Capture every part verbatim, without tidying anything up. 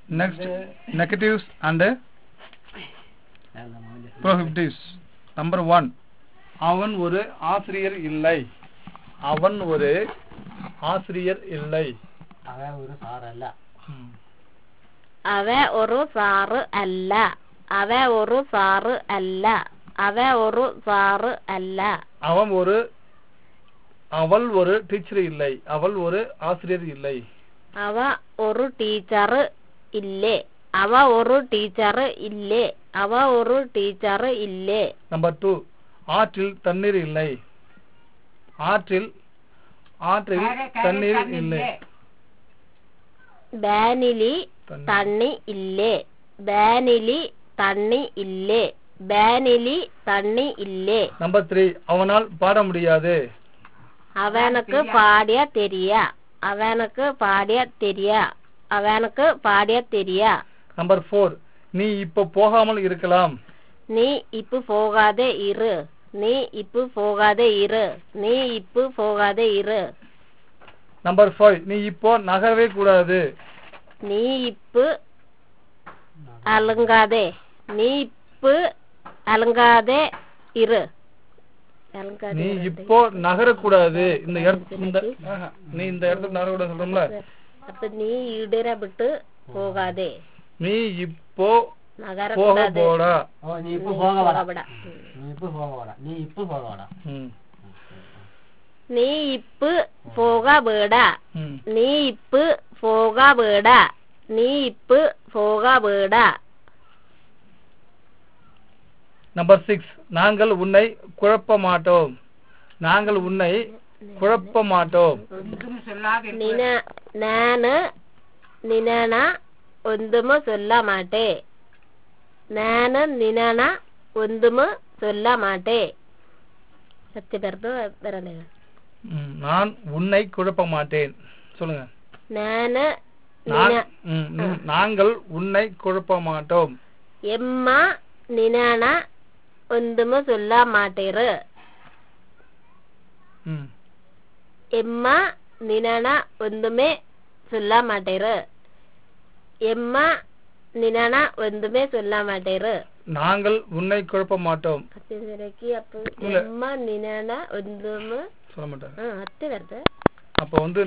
Next, negatives and prohibitives. Number one. அவன் ஒரு ஆசிரியர் இல்லை. அவன் ஒரு ஆசிரியர் இல்லை. அவன் ஒரு சார் அல்ல. அவன் ஒரு சாறு அல்ல. அவன் ஒரு சாறு அல்ல. அவன் ஒரு சாறு அல்ல. அவன் ஒரு அவள் ஒரு டீச்சர் இல்லை. அவள் ஒரு ஆசிரியர் இல்லை. அவ ஒரு டீச்சர் இல்லை. அவ ஒரு டீச்சர் இல்லை. அவ ஒரு டீச்சர் இல்லை. Number two. ஆற்றில் தண்ணீர் இல்லை. ஆற்றில் ஆற்றில் தண்ணீர் இல்லை. பேனிலி தண்ணி இல்லை. பேனிலி தண்ணி இல்லை. பேனிலி தண்ணி இல்லை. Number three. அவனால் பாட முடியாது. அவனுக்கு பாடிய தெரியா. அவனுக்கு பாடிய தெரியா. அவனுக்கு பாடிய தெரியா. Number four. நீ இப்போ போகாமல் இருக்கலாம். நீ இப்போ போகாதே இரு. நீ இப்போ போகாதே இரு. நீ இப்போ போகாதே இரு. Number five. நீ இப்போ நகரவே கூடாது. நீ இப்போ அலங்காதே. நீ இப்போ அலங்காதே இரு. நீ இப்போ நகரக்கூடாது. இந்த இடத்துல நீ இந்த இடத்துக்கு நகரக்கூடாது சொல்றோம்ல. அப்ப நீ இடற விட்டு போகாதே. நீ இப்போ நகரக்கூடாது. போடா. ஓ நீ இப்போ போகவாடா. நீ இப்போ போகவாடா. நீ இப்போ போகவாடா. ம். நீ இப்போ போகவேடா. நீ இப்போ போகவேடா. நீ இப்போ போகவேடா. Number six. நாங்கள் உன்னை குழப்ப மாட்டோம். நாங்கள் உன்னை குழப்ப மாட்டோம். நானு நினா ஒந்துமு சொல்ல மாட்டேன். நானு நினா ஒந்துமு சொல்ல மாட்டேன். சத்திய பேர்த்து வரல. நான் உன்னை குழப்ப மாட்டேன். சொல்லுங்க. நானு நாங்கள் உன்னை குழப்ப மாட்டோம். எம்மா நினா ஒந்துமு சொல்ல மாட்டேரு. எம்மா நினா ஒந்துமே சொல்ல மாட்டேரு. எம்மா நினா ஒந்துமே சொல்ல மாட்டேரு. நாங்கள் உன்னை குழப்ப மாட்டோம். அப்ப எம்மா நினா ஒந்துமே சொல்ல மாட்டாங்க. அத்தை வருது. அப்ப வந்து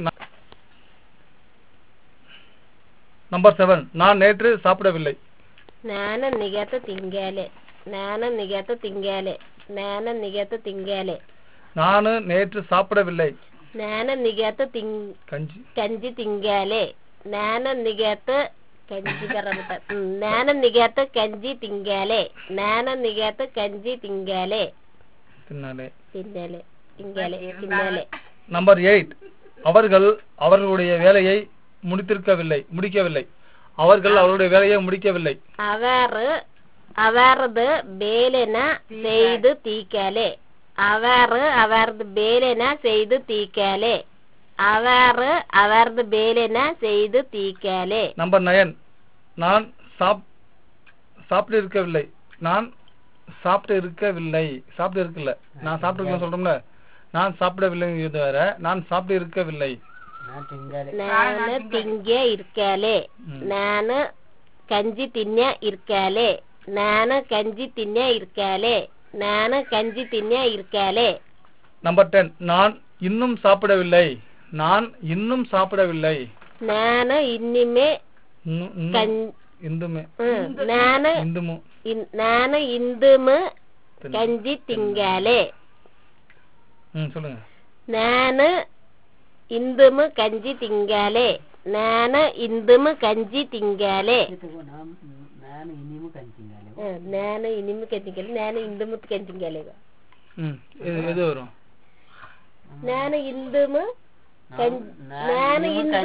நம்பர் செவன். நான் நேற்று சாப்பிடவில்லை. நானு நிகத்த திங்காலே. நானு நிகத்த திங்காலே. நானு நிகத்த திங்காலே. நானு நேற்று சாப்பிடவில்லை. நானு நிகத்த திங் கஞ்சி கஞ்சி திங்காலே. நானு நிகத்த கஞ்சி கரமட்ட. நானு நிகத்த கஞ்சி திங்காலே. நானு நிகத்த கஞ்சி திங்காலே. தின்னாலே. தின்னாலே. திங்காலே. தின்னாலே. Number eight. அவர்கள் அவர்களுடைய வேலையை முடித்திருக்கவில்லை. முடிக்கவில்லை. அவர்கள் அவருடைய வேலையை முடிக்கவில்லை. அவர் அவரது வேலைன செய்து தீக்காலே. அவர் அவரது வேலைன செய்து தீக்காலே. அவர் அவரது வேலைன செய்து தீக்காலே. Number nine. நான் சாப் சாப்பிட்டு இருக்கவில்லை. நான் சாப்பிட்டு இருக்கவில்லை. சாப்பிட்டு இருக்கல. நான் சாப்பிட்டு சொல்றோம்ல. நான் சாப்பிடவில்லை வேற. நான் சாப்பிட்டு இருக்கவில்லை. நானு திங்க இருக்காலே. நானு கஞ்சி தின்ன இருக்காலே. நானு கஞ்சி தின்ன இருக்காலே. நானு கஞ்சி தின்ன இருக்காலே. Number ten. நான் இன்னும் சாப்பிடவில்லை. நான் இன்னும் சாப்பிடவில்லை. நானு இன்னுமே இந்துமே நானு இந்துமு நானு இந்துமு கஞ்சி திங்காலே. சொல்லுங்க. நானு இந்துமு கஞ்சி திங்காலே. நானு இந்துமு கஞ்சி திங்காலே. நானு இனிமு கஞ்சிங்காலே. நானு இந்துமு கஞ்சிங்காலே. எது வரும்? நானு இந்துமு நானு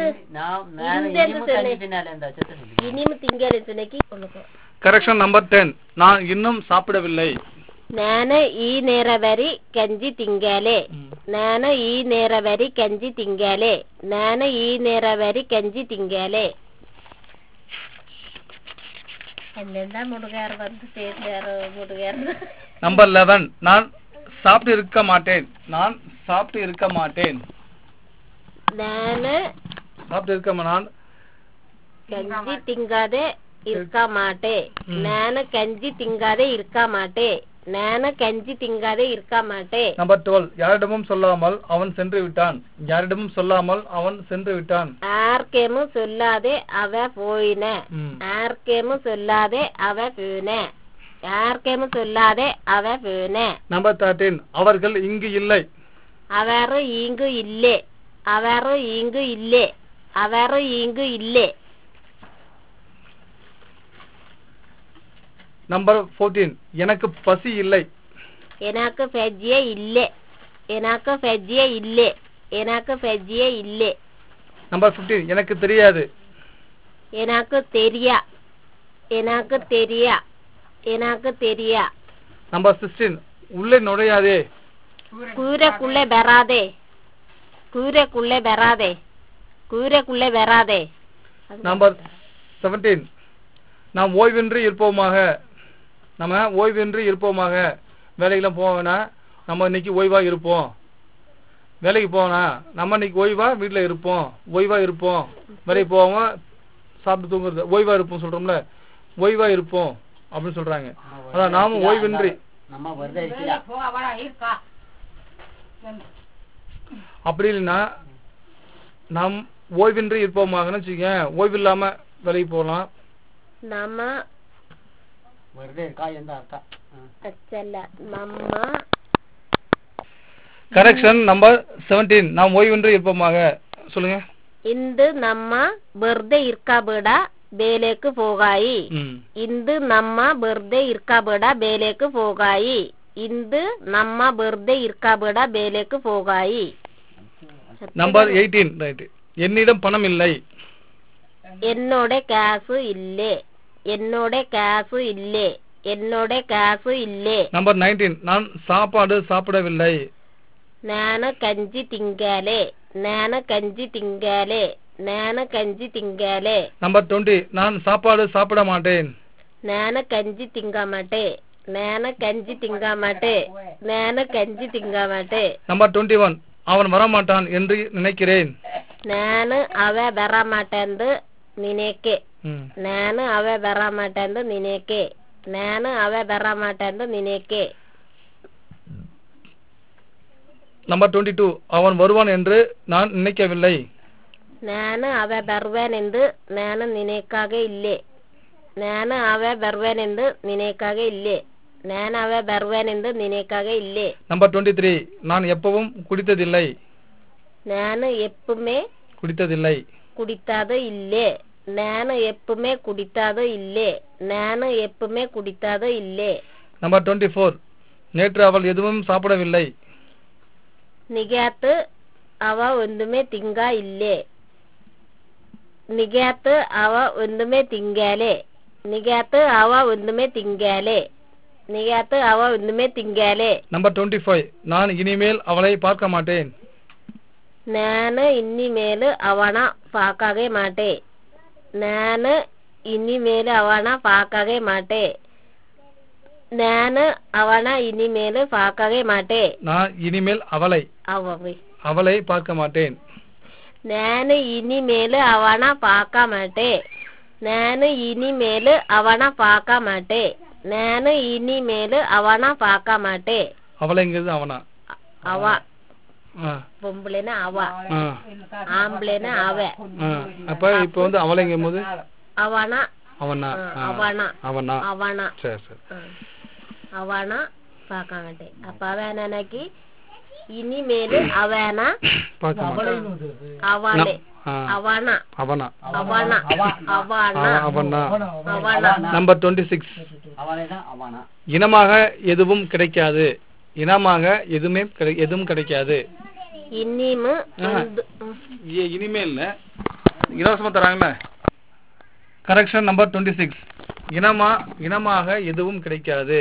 இனிமு திங்காலே சொன்னக்கி. கரெக்ஷன். Number ten. நான் இன்னும் சாப்பிடவில்லை. ನಾನು ಈ ನೇರವರಿ ಕಂಜಿ ತಿಂಗಾಲೆ. ನಾನು ಈ ನೇರವರಿ ಕಂಜಿ ತಿಂಗಾಲೆ. ನಾನು ಈ ನೇರವರಿ ಕಂಜಿ ತಿಂಗಾಲೆ. ಅಲ್ಲೆಂದ ಮುಡುಗಾರ ಬಂದು ಸೇರ್ಯಾರು ಮುಡುಗಾರ. Number eleven. நான் சாப்பிட்டு இருக்க மாட்டேன். நான் சாப்பிட்டு இருக்க மாட்டேன். ನಾನು சாப்பிட்டு இருக்க நான் கஞ்சி திங்காதே இருக்க மாட்டே நானு கஞ்சி திங்காதே இருக்க மாட்டே நானு கஞ்சி திங்காதே இருக்க மாட்டே. நம்பர் டுவெல் யாரிடமும் சொல்லாமல் அவன் சென்று விட்டான். யாரிடமும் சொல்லாமல் அவன் சென்று விட்டான். யாருக்கேமும் சொல்லாதே அவ போயின. யாருக்கேமும் சொல்லாதே அவ போயின. யாருக்கேமும் சொல்லாதே அவ போயின. நம்பர் தேர்ட்டீன் அவர்கள் இங்கு இல்லை. ಅವರು இங்கு இல்லை. ಅವರು இங்கு இல்லை. ಅವರು இங்கு இல்லை. நம்பர் ஃபோர்டீன் எனக்கு பசி இல்லை. எனக்கு பசியே இல்லை. எனக்கு பசியே இல்லை. எனக்கு பசியே இல்லை. நம்பர் ஃபிஃப்டீன் எனக்கு தெரியாது. எனக்கு தெரியா. எனக்கு தெரியா. எனக்கு தெரியா. நம்பர் சிக்ஸ்டீன் உள்ளே நுழையாதே. கூரைக்குள்ளே வராதே. கூரைக்குள்ளே வராதே. கூரைக்குள்ளே வராதே. நம்பர் செவன்டீன் நாம் ஓய்வின்றி இருப்போமாக. நம்ம ஓய்வின்றி இருப்போமாக. வேலைக்கெல்லாம் போவோம்னா நம்ம இன்னைக்கு ஓய்வா இருப்போம். வேலைக்கு போனா நம்ம இன்னைக்கு ஓய்வா வீட்டுல இருப்போம். ஓய்வா இருப்போம். வேலைக்கு போவோம் சாப்பிட்டு தூங்குறது ஓய்வா இருப்போம் சொல்றோம்ல. ஓய்வா இருப்போம் அப்படின்னு சொல்றாங்க. அதான் நாமும் ஓய்வின்றி அப்படி இல்லைன்னா நாம் ஓய்வின்றி இருப்போமாகன்னு வச்சுக்க. ஓய்வு இல்லாம வேலைக்கு போகலாம். நம்ம கரெக்ஷன் நம்பர் செவன்டீன் நாம் ஓய்வின்றி இருப்போமாக சொல்லுங்க. இந்து நம்ம வெறுதே இருக்காபட வேலைக்கு போகாயி. இந்து நம்ம வெறுதே இருக்காபட வேலைக்கு போகாயி. இந்து நம்ம வெறுதே இருக்காபட வேலைக்கு போகாயி. நம்பர் எயிட்டீன் ரைட் என்னிடம் பணம் இல்லை. என்னோட காசு இல்லை. என்னோட காசு இல்லை. என்னோட காசு இல்லை. நம்பர் நைன்டீன் நான் சாப்பாடு சாப்பிடவில்லை. நானு கஞ்சி திங்காலே. நானு கஞ்சி திங்காலே. நானு கஞ்சி திங்காலே. நம்பர் டுவெண்ட்டி நான் சாப்பாடு சாப்பிட மாட்டேன். நானு கஞ்சி திங்க மாட்டேன். நானு கஞ்சி திங்க மாட்டேன். நானு கஞ்சி திங்க மாட்டேன். நம்பர் டுவெண்ட்டி ஒன் அவன் வரமாட்டான் என்று நினைக்கிறேன். நானு அவ வரமாட்டேன்னு நினைக்கே. நானு அவ வரமாட்டேன்னு நினைக்கே. நானு அவ வரமாட்டேன்னு நினைக்கே. நம்பர் டுவெண்ட்டி டூ அவன் வருவான் என்று நான் நினைக்கவில்லை. நானு அவ வருவேன் என்று நானு நினைக்காக இல்லை. நானு அவ வருவேன் என்று நினைக்காக இல்லை. நான் அவ வருவேன் என்று நினைக்காக இல்லை. நம்பர் டுவெண்ட்டி த்ரீ நான் எப்பவும் குடித்ததில்லை. நானு எப்பவுமே குடித்ததில்லை. குடித்தாது இல்லை. நானு எப்பவுமே குடித்தாது இல்லை. நானு எப்பவுமே குடித்தாது இல்லை. நம்பர் டுவெண்ட்டி ஃபோர் நேற்று அவள் எதுவும் சாப்பிடவில்லை. நிகாத்து அவ ஒன்றுமே திங்கா இல்லை. நிகாத்து அவ ஒன்றுமே திங்காலே. நிகாத்து அவ ஒன்றுமே திங்காலே. நிகாத்து அவ ஒன்றுமே திங்காலே. நம்பர் டுவெண்ட்டி ஃபைவ் நான் இனிமேல் அவளை பார்க்க மாட்டேன். நானு இனிமேல் அவனை பார்க்கவே மாட்டேன். நானு இனிமேல் அவனை பார்க்கவே மாட்டேன். நானு அவனை இனிமேல் பார்க்கவே மாட்டேன். நான் இனிமேல் அவளை அவவை அவளை பார்க்க மாட்டேன். நானு இனிமேல் அவனை பார்க்க மாட்டேன். நானு இனிமேல் அவனை பார்க்க மாட்டேன். நானு இனிமேல் அவனை பார்க்க மாட்டேன். அவளைங்கிறது அவனா? அவ பொம்பளைனா அவ, ஆம்பளைனா அவ. அப்ப இப்ப வந்து அவளைங்கும் போது அவனா அவனா அவனா அவனா அவனா சரி சரி அவனா பார்க்க மாட்டேன். அப்ப அவன் எனக்கு இனிமேல் அவனா அவளே அவனா அவனா அவனா அவனா அவனா அவனா. நம்பர் டுவெண்ட்டி சிக்ஸ் இனமாக எதுவும் கிடைக்காது. இனமாக எதுவுமே எதுவும் கிடைக்காது. இனிமே இனிமேல் இலவசமா தராங்கல்ல. கரெக்ஷன் நம்பர் டுவெண்ட்டி சிக்ஸ் இனமா இனமாக எதுவும் கிடைக்காது.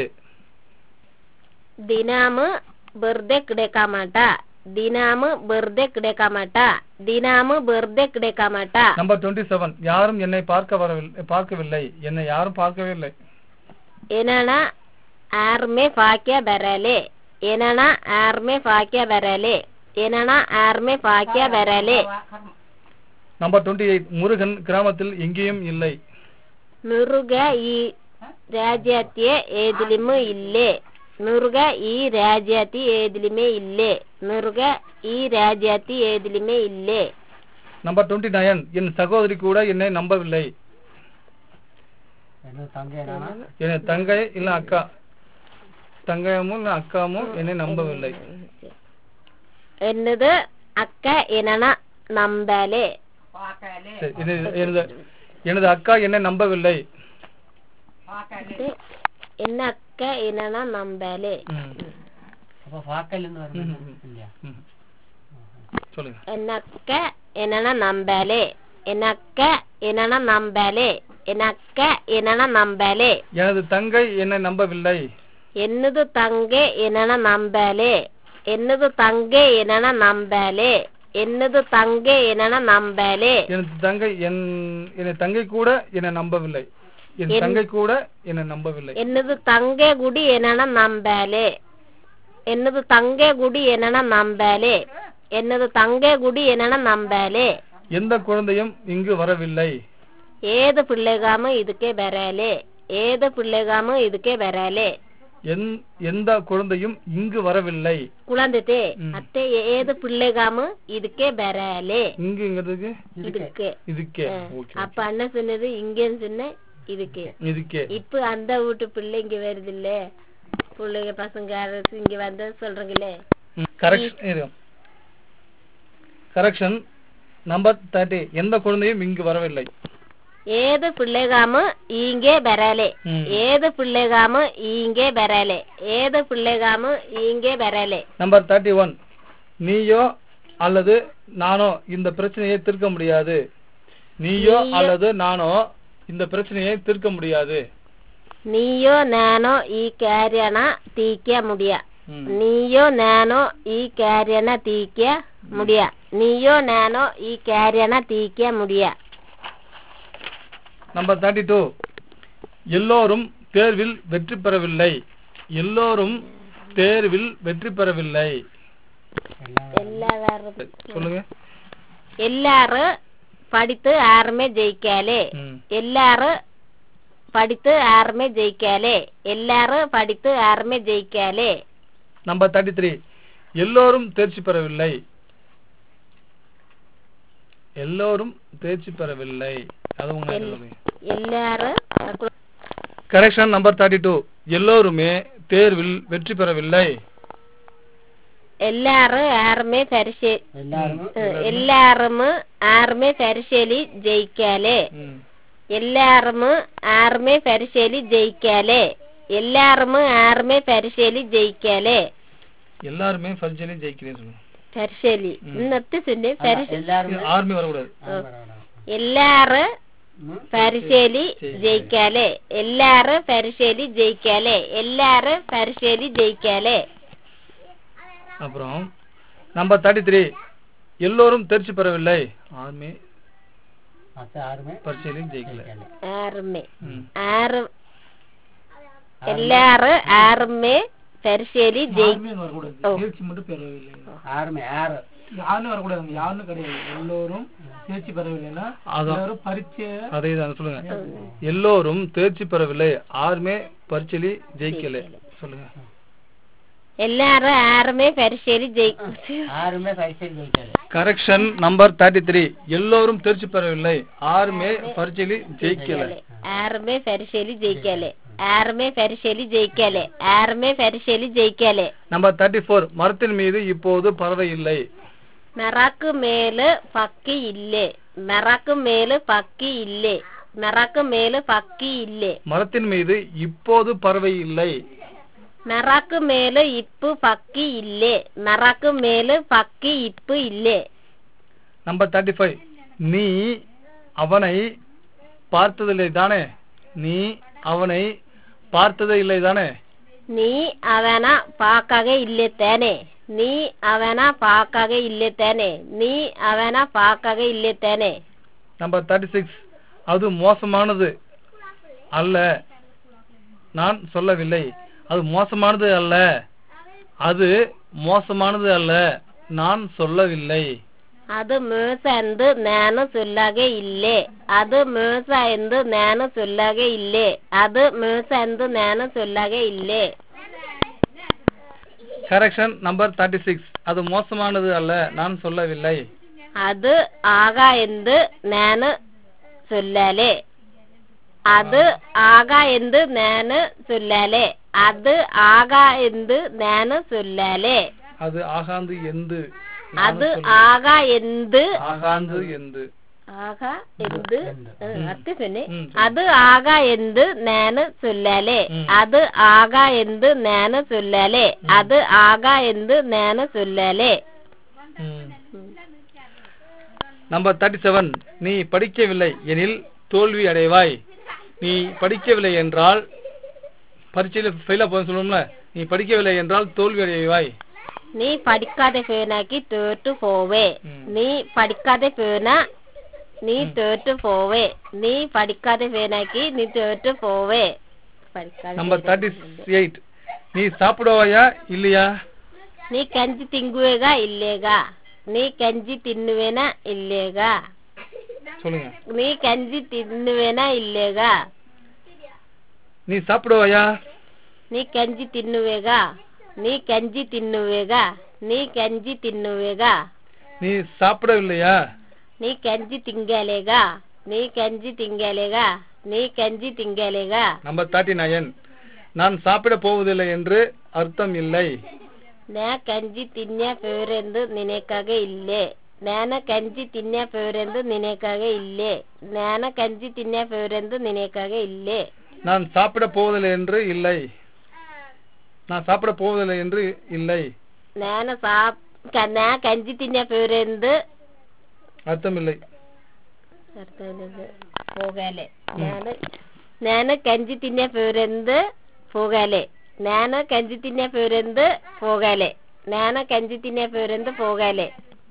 தினமு வெறுதே கிடைக்க மாட்டா. தினமு வெறுதே கிடைக்க மாட்டா. தினமு வெறுதே கிடைக்க மாட்டா. நம்பர் டுவெண்ட்டி செவன் யாரும் என்னை பார்க்க வரவில்லை பார்க்கவில்லை. என்னை யாரும் பார்க்கவே இல்லை. என்னன்னா யாருமே பாக்கிய வரலே. என்னன்னா யாருமே பாக்கிய வரலே. என்னன்னா யாருமே பாக்கிய வரலே. நம்பர் டுவெண்ட்டி எயிட் முருகன் கிராமத்தில் எங்கேயும் இல்லை. முருக ಈ ರಾಜ್ಯಕ್ಕೆ ಏದಿಲಿಮು ಇಲ್ಲೇ. ಮುರುಗ ಈ ರಾಜ್ಯಕ್ಕೆ ಏದಿಲಿಮೆ ಇಲ್ಲೇ. ಮುರುಗ ಈ ರಾಜ್ಯಕ್ಕೆ ಏದಿಲಿಮೆ ಇಲ್ಲೇ. நம்பர் டுவெண்ட்டி நைன் என் சகோதரி கூட என்னை நம்பவில்லை. என் தங்கை இல்ல அக்கா தங்கையமும் இல்ல அக்காவும் என்னை நம்பவில்லை. என்னது அக்கா என்னன்னா நம்பலே. எனது அக்கா என்னை நம்பவில்லை. என்ன அக்கா என்னன்னா நம்பலே. சொல்லுங்க. என்ன அக்கா என்னன்னா நம்பலே. என்ன அக்கா என்னன்னா நம்பலே. என்ன அக்கா என்னன்னா நம்பலே. எனது தங்கை என்னை நம்பவில்லை. என்னது தங்கை என்னன்னா நம்பலே. என்னது தங்கை என்னன்னா நம்பலே. என்னது தங்கை என்னன்னா நம்பலே. எனது தங்கை என் என் தங்கை கூட என்னை நம்பவில்லை. என் தங்கை கூட என்னை நம்பவில்லை. என்னது தங்கை குடி என்னன்னா நம்பலே. என்னது தங்கை குடி என்னன்னா நம்பலே. என்னது தங்கை குடி என்னன்னா நம்பலே. எந்த குழந்தையும் இங்கு வரவில்லை. ஏது பிள்ளைகாம இதுக்கே வரலே. ஏது பிள்ளைகாம இதுக்கே வரலே. எந்த குழந்தையும் இங்கு வரவில்லை. குழந்தை அத்தை ஏது பிள்ளைகாம இதுக்கே வரலே. இங்குங்கிறதுக்கு இதுக்கு இதுக்கே. அப்ப அண்ணன் சொன்னது இங்கன்னு சொன்ன இதுக்கே இதுக்கே. இப்ப அந்த வீட்டு பிள்ளை இங்க வருது இல்ல. பிள்ளைங்க பசங்க இங்க வந்து சொல்றீங்களே. கரெக்ஷன் நம்பர் தேர்ட்டி எந்த குழந்தையும் இங்கு வரவில்லை. ஏது பிள்ளைகாம இங்கே வரலே. ஏது பிள்ளைகாம இங்கே வரலே. ஏது பிள்ளைகாம இங்கே வரலே. நம்பர் தேர்ட்டி ஒன் நீயோ அல்லது நானோ இந்த பிரச்சனையை தீர்க்க முடியாது. நீயோ அல்லது நானோ இந்த பிரச்சனையை தீர்க்க முடியாது. நீயோ நானோ ಈ ಕಾರ್ಯನ ತೀರ್க்க முடியா. நீயோ நானோ ಈ ಕಾರ್ಯನ ತೀರ್க்க முடியா. நீயோ நானோ ಈ ಕಾರ್ಯನ ತೀರ್க்க முடியா. நம்பர் தேர்ட்டி டூ எல்லோரும் தேர்வில் வெற்றி பெறவில்லை. எல்லோரும் தேர்வில் வெற்றி பெறவில்லை. சொல்லுங்க. எல்லாரும் படித்து யாருமே ஜெயிக்கலே. எல்லாரும் படித்து யாருமே ஜெயிக்கலே. எல்லாரும் படித்து யாருமே ஜெயிக்கலே. நம்பர் தேர்ட்டி த்ரீ எல்லோரும் தேர்ச்சி பெறவில்லை. எல்லோரும் தேர்ச்சி பெறவில்லை. அது உங்க எல்லாரும். கரெக்ஷன் நம்பர் தேர்ட்டி டூ எல்லோருமே தேர்வில் வெற்றி பெறவில்லை. எல்லாரும் யாருமே பரிசு எல்லாரும் யாருமே பரிசேலி ஜெயிக்கலே. எல்லாரும் யாருமே பரிசேலி ஜெயிக்கலே. எல்லாரும் யாருமே பரிசேலி ஜெயிக்கலே. எல்லாருமே பரிசேலி ஜெயிக்கலே. பரிசேலி இன்னத்து சொன்னே ஆர்மி வரக்கூடாது. எல்லாரும் பரிசேலி ஜெயிக்கலே. எல்லாரும் பரிசேலி ஜெயிக்கலே. எல்லாரும் பரிசேலி ஜெயிக்கலே. அப்புறம் நம்பர் தேர்ட்டி த்ரீ எல்லோரும் தேர்ச்சி பெறவில்லை. ஆர்மி பரிசேலி ஜெயிக்கல. ஆர்மி ஆறு எல்லாரும் ஆர்மி பரிசேலி தேர்ச்சி மட்டும் பெறவில்லை. ஆர்மி ஆறு யாருன்னு வரக்கூடாது. யாருன்னு கிடையாது. எல்லோரும் தேர்ச்சி பெறவில்லைன்னா எல்லாரும் பரீட்சை அதே தான் சொல்லுங்க. எல்லோரும் தேர்ச்சி பெறவில்லை. ஆர்மே பரீட்சையில ஜெயிக்கல. சொல்லுங்க. எல்லாரும் யாருமே பரீட்சையில ஜெயிக்கல. யாருமே பரீட்சையில ஜெயிக்கல. கரெக்ஷன் நம்பர் தேர்ட்டி த்ரீ எல்லோரும் தேர்ச்சி பெறவில்லை. ஆர்மே பரீட்சையில ஜெயிக்கல. யாருமே பரீட்சையில ஜெயிக்கல. யாருமே பரீட்சையில ஜெயிக்கல. யாருமே பரீட்சையில ஜெயிக்கல. நம்பர் தேர்ட்டி ஃபோர் மரத்தின் மீது இப்போது பறவை இல்லை. மரக்கு மேலு பக்கி இல்லே. மரக்கு மேலு பக்கி இல்லே. மரக்கு மேலு பக்கி இல்லே. மரத்தின் மீது இப்போது பறவை இல்லை. மரக்கு மேலு இப்பு பக்கி இல்லே. மரக்கு மேலு பக்கி இப்பு இல்லே. நம்பர் தேர்ட்டி ஃபைவ் நீ அவனை பார்த்ததில்லை தானே. நீ அவனை பார்த்ததே இல்லை தானே. நீ அவனா பார்க்கவே இல்லை தானே. நீ அவனா பார்க்கவே இல்லை தானே. நீ அவனா பார்க்கவே இல்லை தானே. நம்பர் தேர்ட்டி சிக்ஸ் அது மோசமானது அல்ல. நான் சொல்லவில்லை. அது மோசமானது அல்ல. அது மோசமானது அல்ல. நான் சொல்லவில்லை. ಅದು ಮೋಸ ಎಂದು ನಾನು ಸೊಲ್ಲಾಗೆ ಇಲ್ಲೇ ಅದು ಮೋಸ ಎಂದು ನಾನು ಸೊಲ್ಲಾಗೆ ಇಲ್ಲೇ ಅದು ಮೋಸ ಎಂದು ನಾನು ಸೊಲ್ಲಾಗೆ ಇಲ್ಲೇ. Correction number thirty six. அது மோசமானது அல்ல, நான் சொல்லவில்லை. அது ஆகா ಎಂದು ನಾನು சொல்லலே அது ஆகா ಎಂದು ನಾನು சொல்லலே அது ஆகா ಎಂದು ನಾನು சொல்லலே அது ஆகாந்து எந்து அது ஆகா ಎಂದು ஆகாந்து எந்து ஆகா ಎಂದು ಅರ್ಥ ಸೊನ್ನೆ ಅದು ஆகா ಎಂದು ನಾನು சொல்லலே அது ஆகா ಎಂದು ನಾನು சொல்லலே அது ஆகா ಎಂದು ನಾನು சொல்லலே. Number thirty seven. நீ படிக்கவில்லை எனில் தோல்வி அடைவாய். நீ படிக்கவில்லை என்றால் பரீட்சையில ஃபெயிலா போய் சொல்லுவோம்ல, நீ படிக்கவில்லை என்றால் தோல்வி அடைவாய். நீ படிக்காத பேனாக்கி தோற்று போவே நீ படிக்காத பேனா நீ தோற்று போவே நீ படிக்காத பேனாக்கி நீ தோற்று போவே. Number thirty eight. நீ சாப்பிடுவாயா இல்லையா? நீ கஞ்சி திங்குவேகா இல்லேகா நீ கஞ்சி தின்னுவேனா இல்லேகா சொல்லுங்க. நீ கஞ்சி தின்னுவேனா இல்லேகா நீ சாப்பிடுவாயா? நீ கஞ்சி தின்னுவேகா நீ கஞ்சி தின்னுவேகா நீ கஞ்சி தின்னுவேகா நீ சாப்பிடவில்லையா? நீ கஞ்சி திங்கலேகா நீ கஞ்சி திங்கலேகா நீ கஞ்சி திங்கலேகா. Number thirty nine. நான் சாப்பிட போவதில்லை என்று அர்த்தம் இல்லை. நான் கஞ்சி தின்ன போரெಂದು நினைக்காக இல்லே ನಾನು ಕಂಜಿ ತಿನ್ನ ಪೋರೆಂದು ನಿನಕಾಗ ಇಲ್ಲೇ ನಾನು ಕಂಜಿ ತಿನ್ನ ಪೋರೆಂದು ನಿನಕಾಗ ಇಲ್ಲೇ. நான் சாப்பிட போவதில்லை என்று இல்லை. நான் சாப்பிட போவதில்லை என்று இல்லை. ನಾನು ಸಾಪ್ ನಾ ಕಂಜಿ ತಿನ್ನ ಪೋರೆಂದು அர்த்தம் இல்லை. ಅರ್ಥ ಇಲ್ಲ ಹೋಗಲೆ ನಾನು ನಾನು ಕಂಜಿ ತಿನ್ನ ಪೋರೆಂದು ಹೋಗಲೆ ನಾನು ಕಂಜಿ ತಿನ್ನ ಪೋರೆಂದು ಹೋಗಲೆ ನಾನು ಕಂಜಿ ತಿನ್ನ ಪೋರೆಂದು ಹೋಗಲೆ.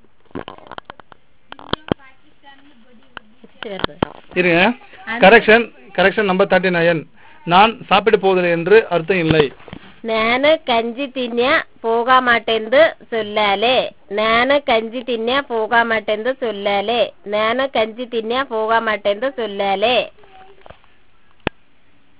இருங்க. Correction correction number thirty nine. நான் சாப்பிட போவதில்லை என்று அர்த்தம் இல்லை. ನಾನು ಕಂಜಿ ತಿನ್ನ ಹೋಗ ಮಾಟೆಂದು ಸೊಲ್ಲಾಲೆ ನಾನು ಕಂಜಿ ತಿನ್ನ ಹೋಗ ಮಾಟೆಂದು ಸೊಲ್ಲಾಲೆ ನಾನು ಕಂಜಿ ತಿನ್ನ ಹೋಗ ಮಾಟೆಂದು ಸೊಲ್ಲಾಲೆ.